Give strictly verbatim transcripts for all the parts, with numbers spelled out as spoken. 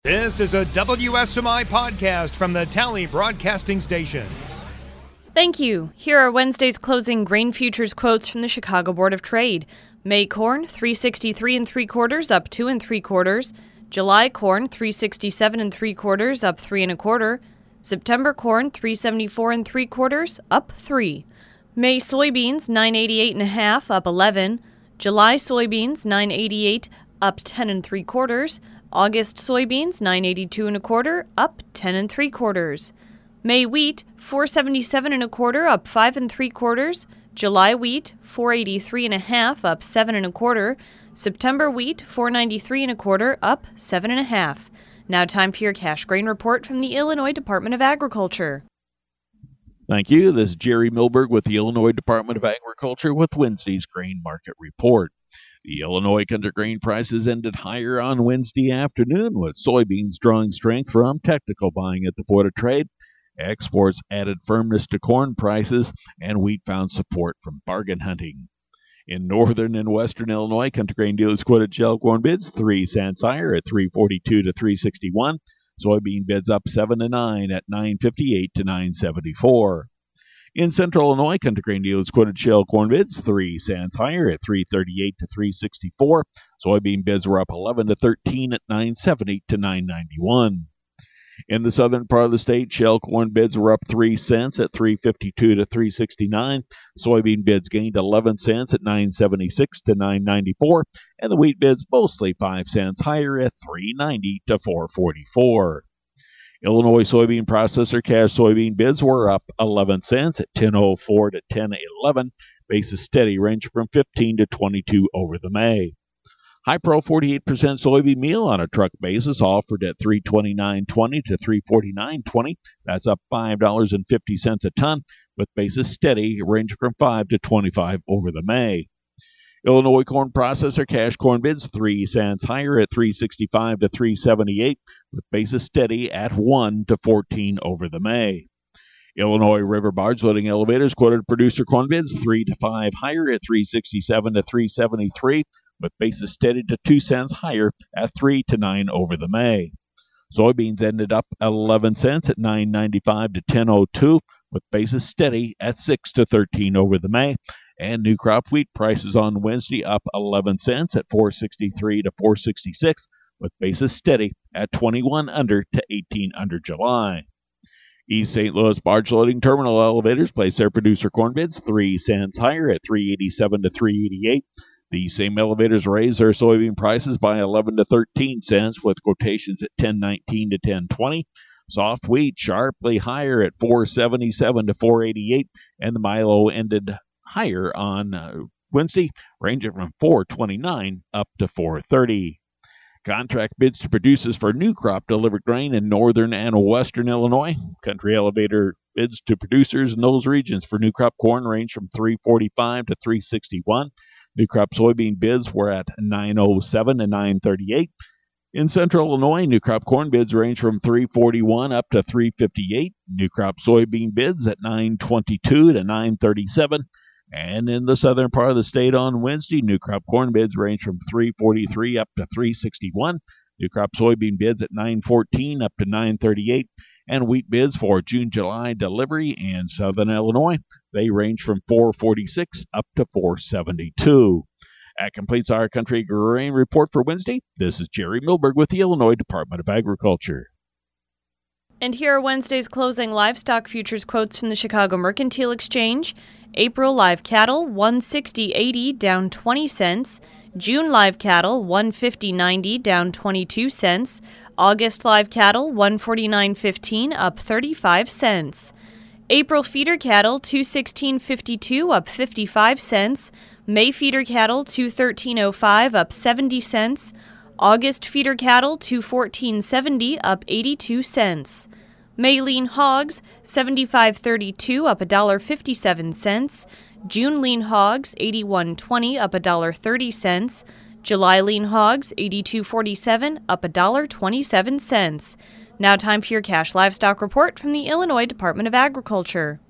This is a W S M I podcast from the Tally Broadcasting Station. Thank you. Here are Wednesday's closing grain futures quotes from the Chicago Board of Trade. May corn, three sixty-three and three quarters, up two and three quarters. July corn, three sixty-seven and three quarters, up three and a quarter. September corn, three seventy-four and three quarters, up three. May soybeans, nine eighty-eight and a half, up eleven. July soybeans, nine eighty-eight, up ten and three quarters. August soybeans, nine eighty-two and a quarter, up ten and three quarters. May wheat, four seventy-seven and a quarter, up five and three quarters. July wheat, four eighty-three and a half, up seven and a quarter. September wheat, four ninety-three and a quarter, up seven and a half. Now time for your cash grain report from the Illinois Department of Agriculture. Thank you. This is Jerry Milberg with the Illinois Department of Agriculture with Wednesday's grain market report. The Illinois country grain prices ended higher on Wednesday afternoon, with soybeans drawing strength from technical buying at the Board of Trade. Exports added firmness to corn prices, and wheat found support from bargain hunting. In northern and western Illinois, country grain dealers quoted shell corn bids three cents higher at three forty-two to three sixty-one. Soybean bids up seven to nine at nine fifty-eight to nine seventy-four. In central Illinois, country grain dealers quoted shell corn bids three cents higher at three thirty-eight to three sixty-four. Soybean bids were up eleven to thirteen at nine seventy to nine ninety-one. In the southern part of the state, shell corn bids were up three cents at three fifty-two to three sixty-nine. Soybean bids gained eleven cents at nine seventy-six to nine ninety-four, and the wheat bids mostly five cents higher at three ninety to four forty-four. Illinois soybean processor cash soybean bids were up eleven cents at ten oh four to ten eleven. Basis steady, ranging from fifteen to twenty-two over the May. High-Pro forty-eight percent soybean meal on a truck basis offered at three twenty-nine twenty to three forty-nine twenty. That's up five dollars and fifty cents a ton, with basis steady, ranging from five to twenty-five over the May. Illinois corn processor cash corn bids three cents higher at three sixty-five to three seventy-eight, with basis steady at one to fourteen over the May. Illinois river barge loading elevators quoted producer corn bids three to five higher at three sixty-seven to three seventy-three, with basis steady to two cents higher at three to nine over the May. Soybeans ended up eleven cents at nine ninety-five to ten oh two, with basis steady at six to thirteen over the May. And new crop wheat prices on Wednesday up eleven cents at four sixty-three to four sixty-six, with basis steady at twenty-one under to eighteen under July. East Saint Louis barge loading terminal elevators placed their producer corn bids three cents higher at three eighty-seven to three eighty-eight. These same elevators raised their soybean prices by eleven to thirteen cents, with quotations at ten nineteen to ten twenty. Soft wheat sharply higher at four seventy-seven to four eighty-eight, and the Milo ended higher on uh, Wednesday, ranging from four twenty-nine up to four thirty. Contract bids to producers for new crop delivered grain in northern and western Illinois. Country elevator bids to producers in those regions for new crop corn range from three forty-five to three sixty-one. New crop soybean bids were at nine oh seven to nine thirty-eight. In central Illinois, new crop corn bids range from three forty-one up to three fifty-eight. New crop soybean bids at nine twenty-two to nine thirty-seven. And in the southern part of the state on Wednesday, new crop corn bids range from three forty-three up to three sixty-one. New crop soybean bids at nine fourteen up to nine thirty-eight. And wheat bids for June-July delivery in southern Illinois, they range from four forty-six up to four seventy-two. That completes our country grain report for Wednesday. This is Jerry Milberg with the Illinois Department of Agriculture. And here are Wednesday's closing livestock futures quotes from the Chicago Mercantile Exchange. April live cattle, one sixty eighty, down twenty cents. June live cattle, one fifty ninety, down twenty-two cents. August live cattle, one forty-nine fifteen, up thirty-five cents. April feeder cattle, two sixteen fifty-two, up fifty-five cents. May feeder cattle, two thirteen oh five, up seventy cents. August feeder cattle, two fourteen seventy, up eighty-two cents. May lean hogs, seventy-five thirty-two, up one dollar and fifty-seven cents. June lean hogs, eighty-one twenty, up one dollar and thirty cents. July lean hogs, eighty-two forty-seven, up one dollar and twenty-seven cents. Now time for your cash livestock report from the Illinois Department of Agriculture.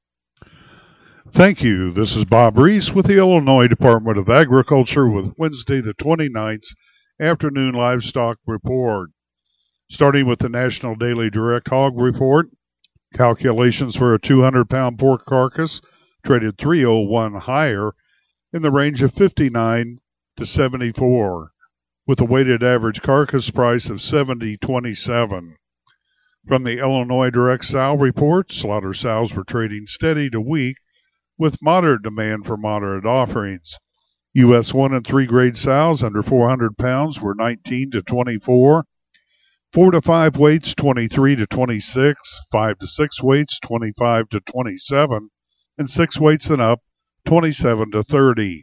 Thank you. This is Bob Reese with the Illinois Department of Agriculture with Wednesday the twenty-ninth afternoon livestock report. Starting with the National Daily Direct Hog Report, calculations for a two hundred pound pork carcass traded three oh one higher in the range of fifty-nine to seventy-four, with a weighted average carcass price of seventy twenty-seven. From the Illinois Direct Sow Report, slaughter sows were trading steady to weak, with moderate demand for moderate offerings. U S one and three grade sows under four hundred pounds were nineteen to twenty-four, four to five weights twenty-three to twenty-six, five to six weights twenty-five to twenty-seven, and six weights and up twenty-seven to thirty.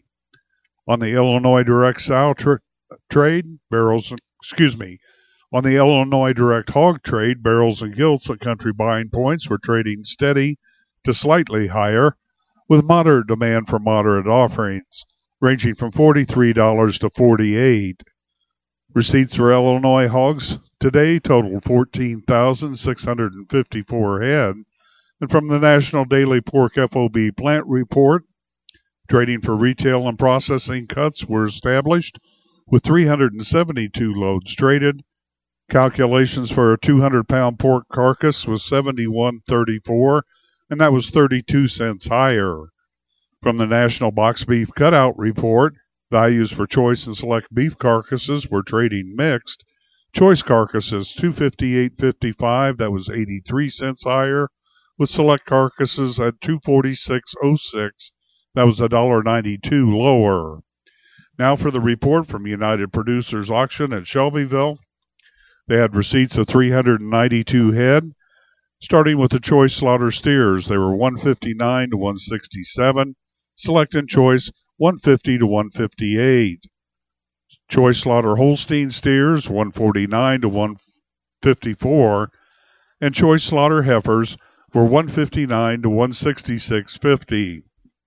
On the Illinois Direct Sow tra- trade, barrels, excuse me, on the Illinois Direct Hog trade, barrels and gilts at country buying points were trading steady to slightly higher, with moderate demand for moderate offerings, ranging from forty-three dollars to forty-eight dollars. Receipts for Illinois hogs today totaled fourteen thousand six hundred fifty-four head. And from the National Daily Pork F O B Plant Report, trading for retail and processing cuts were established with three hundred seventy-two loads traded. Calculations for a two hundred pound pork carcass was seventy-one thirty-four, and that was thirty-two cents higher. From the National Box Beef Cutout Report, values for choice and select beef carcasses were trading mixed. Choice carcasses two fifty-eight fifty-five, that was eighty-three cents higher, with select carcasses at two forty-six oh six, that was one ninety-two lower. Now for the report from United Producers Auction at Shelbyville. They had receipts of three hundred ninety-two head. Starting with the choice slaughter steers, they were one fifty-nine to one sixty-seven. Select and choice one fifty to one fifty-eight. Choice slaughter Holstein steers one forty-nine to one fifty-four, and choice slaughter heifers were one fifty-nine to one sixty-six fifty.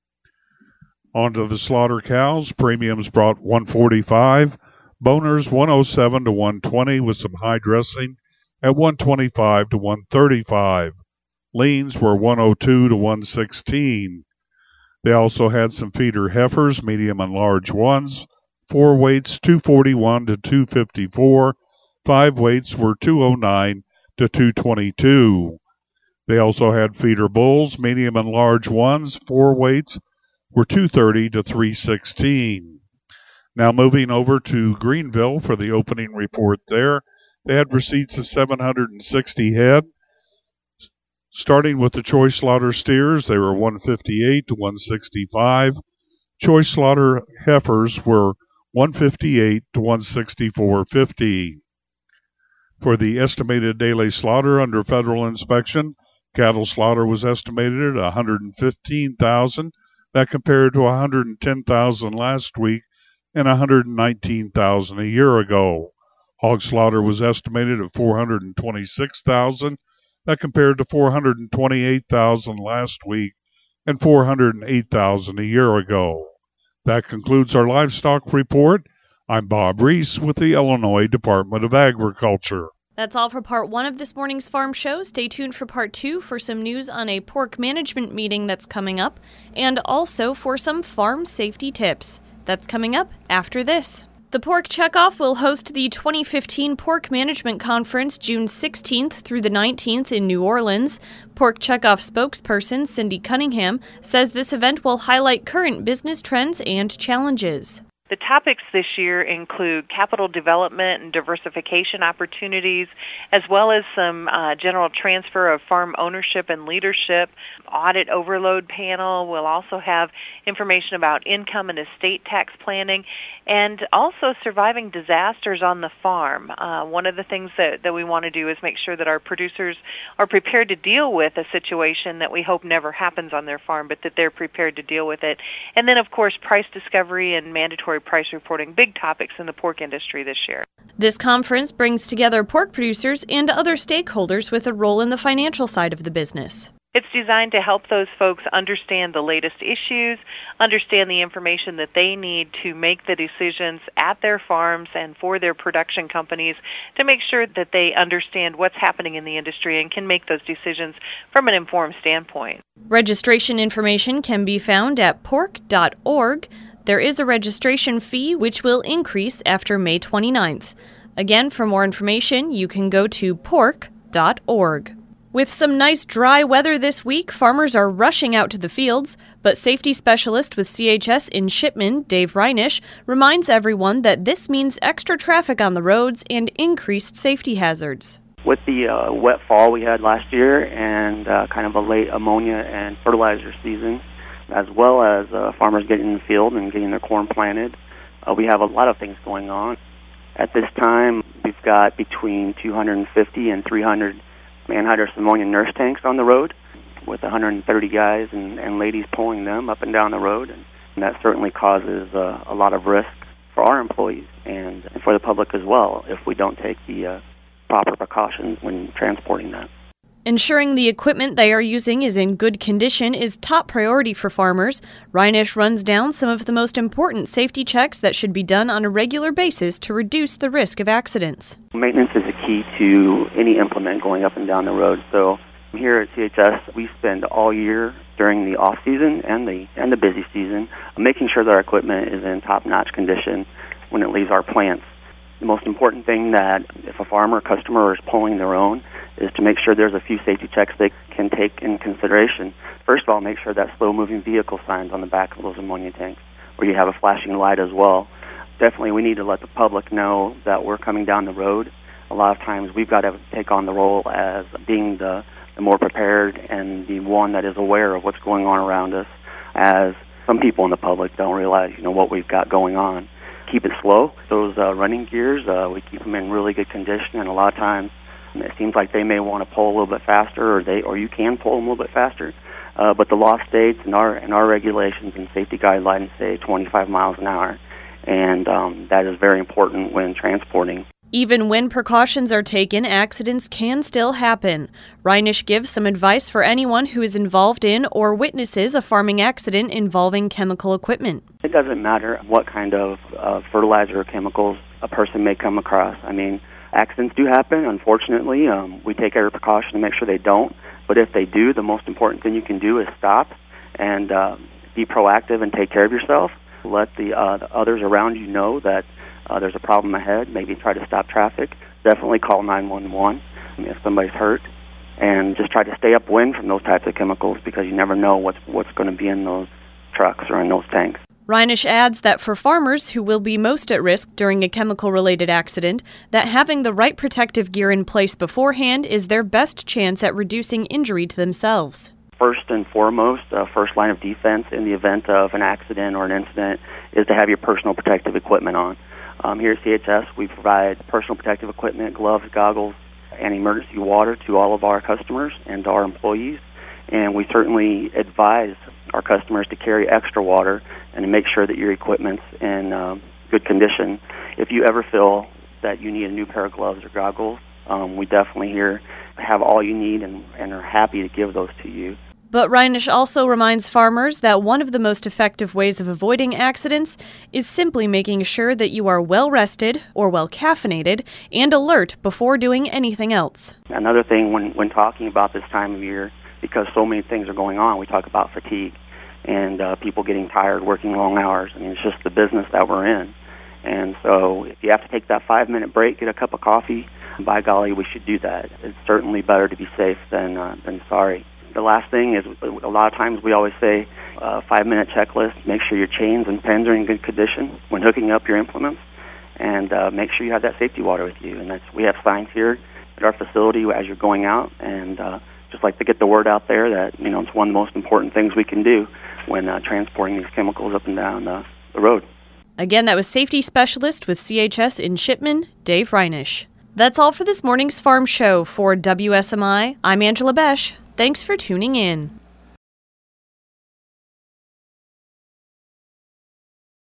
On to the slaughter cows, premiums brought one forty-five, boners one oh seven to one twenty with some high dressing at one twenty-five to one thirty-five. Leans were one oh two to one sixteen. They also had some feeder heifers, medium and large ones. Four weights two forty-one to two fifty-four. Five weights were two oh nine to two twenty-two. They also had feeder bulls, medium and large ones. Four weights were two thirty to three sixteen. Now moving over to Greenville for the opening report there. They had receipts of seven hundred sixty head. Starting with the choice slaughter steers, they were one fifty-eight to one sixty-five. Choice slaughter heifers were one fifty-eight to one sixty-four fifty. For the estimated daily slaughter under federal inspection, cattle slaughter was estimated at one hundred fifteen thousand. That compared to one hundred ten thousand last week and one hundred nineteen thousand a year ago. Hog slaughter was estimated at four hundred twenty-six thousand. That compared to four hundred twenty-eight thousand last week and four hundred eight thousand a year ago. That concludes our livestock report. I'm Bob Reese with the Illinois Department of Agriculture. That's all for part one of this morning's farm show. Stay tuned for part two for some news on a pork management meeting that's coming up, and also for some farm safety tips. That's coming up after this. The Pork Checkoff will host the twenty fifteen Pork Management Conference June sixteenth through the nineteenth in New Orleans. Pork Checkoff spokesperson Cindy Cunningham says this event will highlight current business trends and challenges. The topics this year include capital development and diversification opportunities, as well as some uh, general transfer of farm ownership and leadership. Audit overload panel will also have information about income and estate tax planning, and also surviving disasters on the farm. Uh, one of the things that, that we want to do is make sure that our producers are prepared to deal with a situation that we hope never happens on their farm, but that they're prepared to deal with it. And then, of course, price discovery and mandatory price reporting, big topics in the pork industry this year. This conference brings together pork producers and other stakeholders with a role in the financial side of the business. It's designed to help those folks understand the latest issues, understand the information that they need to make the decisions at their farms and for their production companies to make sure that they understand what's happening in the industry and can make those decisions from an informed standpoint. Registration information can be found at pork dot org. There is a registration fee which will increase after May twenty-ninth. Again, for more information, you can go to pork dot org. With some nice dry weather this week, farmers are rushing out to the fields, but safety specialist with C H S in Shipman, Dave Reinisch, reminds everyone that this means extra traffic on the roads and increased safety hazards. With the uh, wet fall we had last year and uh, kind of a late ammonia and fertilizer season, as well as uh, farmers getting in the field and getting their corn planted, uh, we have a lot of things going on. At this time, we've got between two hundred fifty and three hundred anhydrous ammonia nurse tanks on the road, with one hundred thirty guys and, and ladies pulling them up and down the road, and, and that certainly causes uh, a lot of risk for our employees and, and for the public as well if we don't take the uh, proper precautions when transporting that. Ensuring the equipment they are using is in good condition is top priority for farmers. Reinisch runs down some of the most important safety checks that should be done on a regular basis to reduce the risk of accidents. Maintenance is a key to any implement going up and down the road. So here at C H S, we spend all year during the off season and the and the busy season making sure that our equipment is in top-notch condition when it leaves our plants. The most important thing that if a farmer or customer is pulling their own is to make sure there's a few safety checks they can take in consideration. First of all, make sure that slow-moving vehicle signs on the back of those ammonia tanks, where you have a flashing light as well. Definitely we need to let the public know that we're coming down the road. A lot of times we've got to take on the role as being the, the more prepared and the one that is aware of what's going on around us, as some people in the public don't realize, you know, what we've got going on. Keep it slow. Those uh, running gears, uh, we keep them in really good condition, and a lot of times it seems like they may want to pull a little bit faster, or they, or you can pull them a little bit faster. Uh, but the law states and our and our regulations and safety guidelines say twenty-five miles an hour, and um, that is very important when transporting. Even when precautions are taken, accidents can still happen. Reinisch gives some advice for anyone who is involved in or witnesses a farming accident involving chemical equipment. It doesn't matter what kind of uh, fertilizer or chemicals a person may come across. I mean, accidents do happen, unfortunately. Um, we take every precaution to make sure they don't. But if they do, the most important thing you can do is stop and uh, be proactive and take care of yourself. Let the, uh, the others around you know that uh, there's a problem ahead. Maybe try to stop traffic. Definitely call nine one one if somebody's hurt. And just try to stay upwind from those types of chemicals, because you never know what's, what's going to be in those trucks or in those tanks. Reinisch adds that for farmers who will be most at risk during a chemical-related accident, that having the right protective gear in place beforehand is their best chance at reducing injury to themselves. First and foremost, uh, first line of defense in the event of an accident or an incident is to have your personal protective equipment on. Um, here at C H S, we provide personal protective equipment, gloves, goggles, and emergency water to all of our customers and to our employees. And we certainly advise our customers to carry extra water and to make sure that your equipment's in um, good condition. If you ever feel that you need a new pair of gloves or goggles, um, we definitely here have all you need and, and are happy to give those to you. But Reinisch also reminds farmers that one of the most effective ways of avoiding accidents is simply making sure that you are well rested or well caffeinated and alert before doing anything else. Another thing when, when talking about this time of year, because so many things are going on, we talk about fatigue and uh, people getting tired, working long hours. I mean, it's just the business that we're in. And so if you have to take that five-minute break, get a cup of coffee, by golly, we should do that. It's certainly better to be safe than uh, than sorry. The last thing is, a lot of times we always say, uh, five-minute checklist, make sure your chains and pins are in good condition when hooking up your implements, and uh, make sure you have that safety water with you. And that's, we have signs here at our facility as you're going out, and uh, just like to get the word out there that, you know, it's one of the most important things we can do when uh, transporting these chemicals up and down uh, the road. Again, that was safety specialist with C H S in Shipman, Dave Reinisch. That's all for this morning's Farm Show. For W S M I, I'm Angela Besh. Thanks for tuning in.